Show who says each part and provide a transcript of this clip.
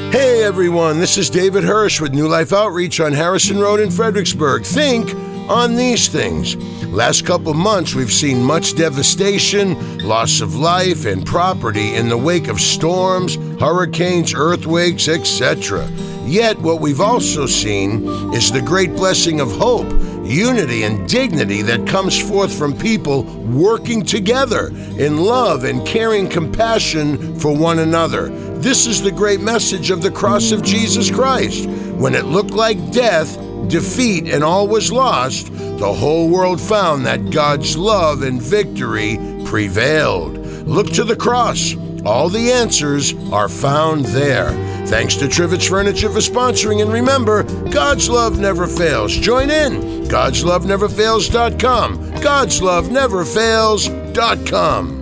Speaker 1: Hey everyone, this is David Hirsch with New Life Outreach on Harrison Road in Fredericksburg. Think on these things. Last couple months, we've seen much devastation, loss of life and property in the wake of storms, hurricanes, earthquakes, etc. Yet, what we've also seen is the great blessing of hope, unity, and dignity that comes forth from people working together in love and caring compassion for one another. This is the great message of the cross of Jesus Christ. When it looked like death, defeat, and all was lost, the whole world found that God's love and victory prevailed. Look to the cross. All the answers are found there. Thanks to Trivets Furniture for sponsoring, and remember, God's love never fails. Join in. God'sLoveNeverFails.com. God'sLoveNeverFails.com.